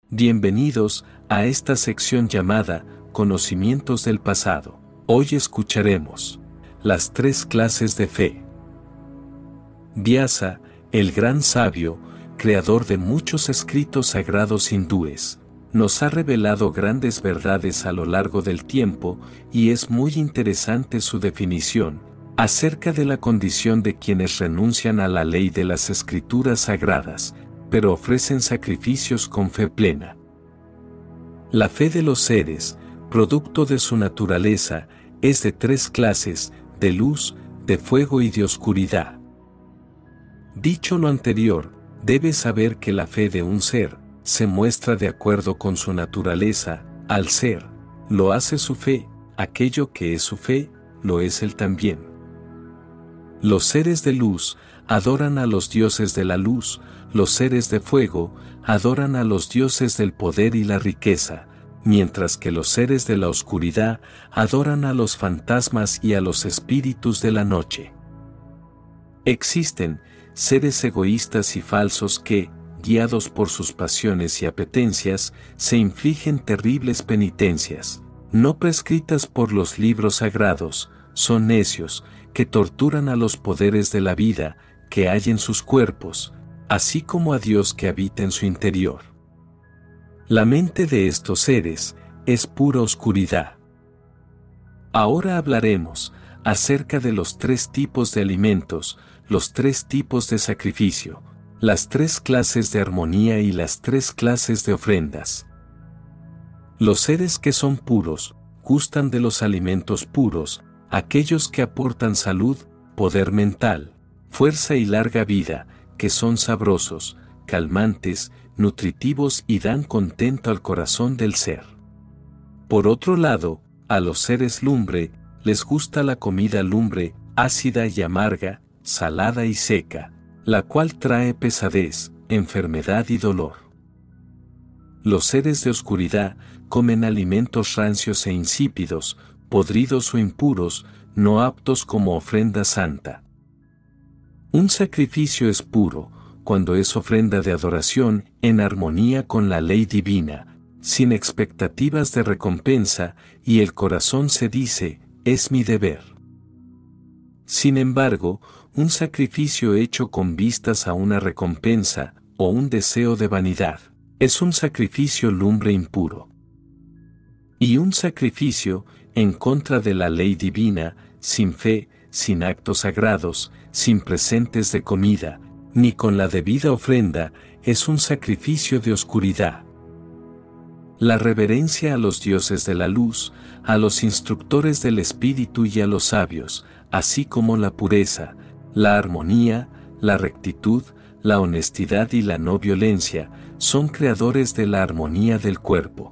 Bienvenidos a esta sección llamada Conocimientos del pasado. Hoy escucharemos las 3 clases de fe. Vyasa, el gran sabio, creador de muchos escritos sagrados hindúes, nos ha revelado grandes verdades a lo largo del tiempo y es muy interesante su definición acerca de la condición de quienes renuncian a la ley de las escrituras sagradas, pero ofrecen sacrificios con fe plena. La fe de los seres, producto de su naturaleza, es de 3 clases: de luz, de fuego y de oscuridad. Dicho lo anterior, debes saber que la fe de un ser se muestra de acuerdo con su naturaleza. Al ser, lo hace su fe; aquello que es su fe, lo es él también. Los seres de luz adoran a los dioses de la luz, los seres de fuego adoran a los dioses del poder y la riqueza, mientras que los seres de la oscuridad adoran a los fantasmas y a los espíritus de la noche. Existen seres egoístas y falsos que, guiados por sus pasiones y apetencias, se infligen terribles penitencias, no prescritas por los libros sagrados. Son necios, que torturan a los poderes de la vida que hay en sus cuerpos, así como a Dios que habita en su interior. La mente de estos seres es pura oscuridad. Ahora hablaremos acerca de los 3 tipos de alimentos, los 3 tipos de sacrificio, las 3 clases de armonía y las 3 clases de ofrendas. Los seres que son puros gustan de los alimentos puros, aquellos que aportan salud, poder mental, fuerza y larga vida, que son sabrosos, calmantes, nutritivos y dan contento al corazón del ser. Por otro lado, a los seres lumbre, les gusta la comida lumbre, ácida y amarga, salada y seca, la cual trae pesadez, enfermedad y dolor. Los seres de oscuridad comen alimentos rancios e insípidos, podridos o impuros, no aptos como ofrenda santa. Un sacrificio es puro cuando es ofrenda de adoración en armonía con la ley divina, sin expectativas de recompensa, y el corazón se dice: es mi deber. Sin embargo, un sacrificio hecho con vistas a una recompensa o un deseo de vanidad es un sacrificio lumbre impuro. Y un sacrificio en contra de la ley divina, sin fe, sin actos sagrados, sin presentes de comida, ni con la debida ofrenda, es un sacrificio de oscuridad. La reverencia a los dioses de la luz, a los instructores del espíritu y a los sabios, así como la pureza, la armonía, la rectitud, la honestidad y la no violencia, son creadores de la armonía del cuerpo.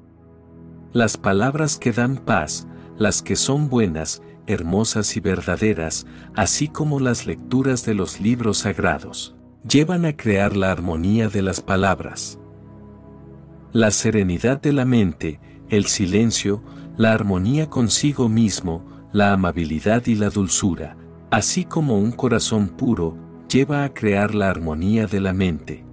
Las palabras que dan paz, las que son buenas, hermosas y verdaderas, así como las lecturas de los libros sagrados, llevan a crear la armonía de las palabras. La serenidad de la mente, el silencio, la armonía consigo mismo, la amabilidad y la dulzura, así como un corazón puro, lleva a crear la armonía de la mente.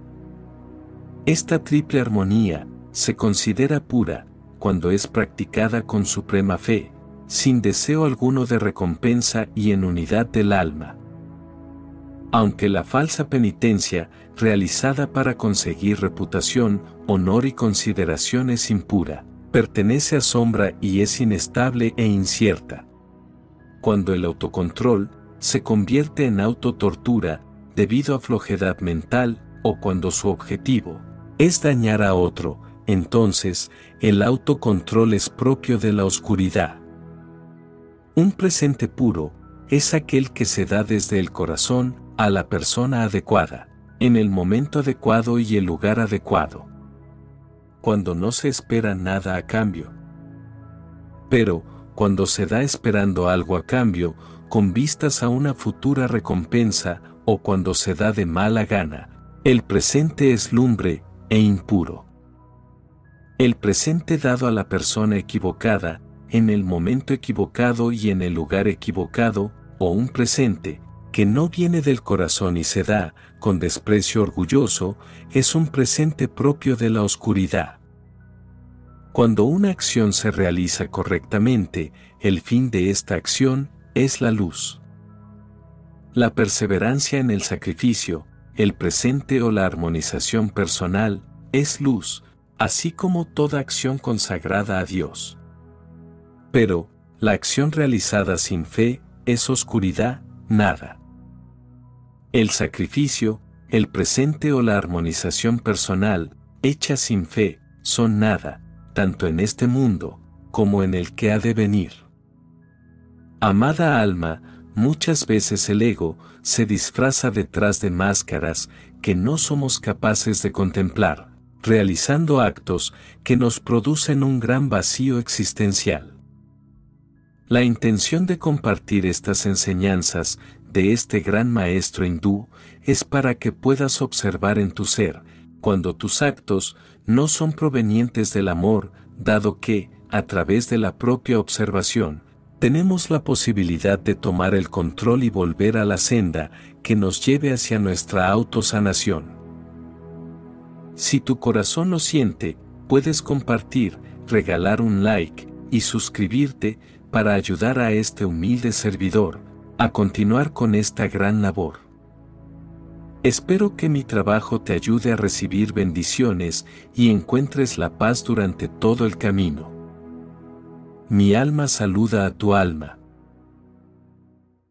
Esta triple armonía se considera pura cuando es practicada con suprema fe, sin deseo alguno de recompensa y en unidad del alma. Aunque la falsa penitencia, realizada para conseguir reputación, honor y consideración, es impura, pertenece a sombra y es inestable e incierta. Cuando el autocontrol se convierte en autotortura debido a flojedad mental, o cuando su objetivo es dañar a otro, entonces el autocontrol es propio de la oscuridad. Un presente puro es aquel que se da desde el corazón a la persona adecuada, en el momento adecuado y el lugar adecuado, cuando no se espera nada a cambio. Pero, cuando se da esperando algo a cambio, con vistas a una futura recompensa, o cuando se da de mala gana, el presente es lumbre e impuro. El presente dado a la persona equivocada, en el momento equivocado y en el lugar equivocado, o un presente que no viene del corazón y se da, con desprecio orgulloso, es un presente propio de la oscuridad. Cuando una acción se realiza correctamente, el fin de esta acción es la luz. La perseverancia en el sacrificio, el presente o la armonización personal, es luz, así como toda acción consagrada a Dios. Pero, la acción realizada sin fe, es oscuridad, nada. El sacrificio, el presente o la armonización personal, hecha sin fe, son nada, tanto en este mundo, como en el que ha de venir. Amada alma, muchas veces el ego se disfraza detrás de máscaras que no somos capaces de contemplar, realizando actos que nos producen un gran vacío existencial. La intención de compartir estas enseñanzas de este gran maestro hindú es para que puedas observar en tu ser, cuando tus actos no son provenientes del amor, dado que, a través de la propia observación, tenemos la posibilidad de tomar el control y volver a la senda que nos lleve hacia nuestra autosanación. Si tu corazón lo siente, puedes compartir, regalar un like y suscribirte para ayudar a este humilde servidor a continuar con esta gran labor. Espero que mi trabajo te ayude a recibir bendiciones y encuentres la paz durante todo el camino. Mi alma saluda a tu alma.